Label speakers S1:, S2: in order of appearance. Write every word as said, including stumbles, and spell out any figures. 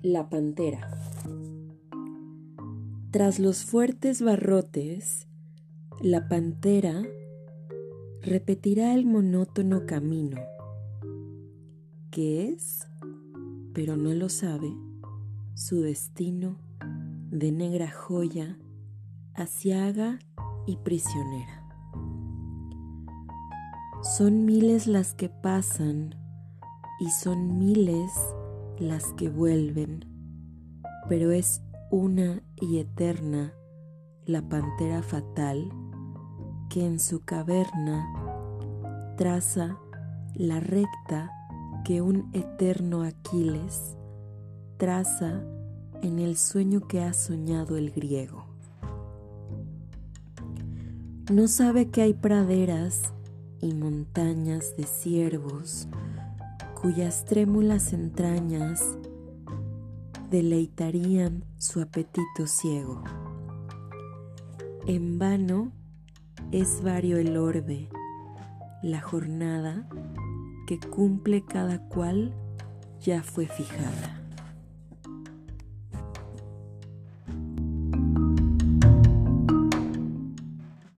S1: La pantera. Tras los fuertes barrotes, la pantera repetirá el monótono camino, que es, pero no lo sabe, su destino de negra joya, aciaga y prisionera. Son miles las que pasan y son miles las que vuelven, pero es una y eterna la pantera fatal que en su caverna traza la recta que un eterno Aquiles traza en el sueño que ha soñado el griego. No sabe que hay praderas y montañas de ciervos cuyas trémulas entrañas deleitarían su apetito ciego. En vano es vario el orbe, la jornada que cumple cada cual ya fue fijada.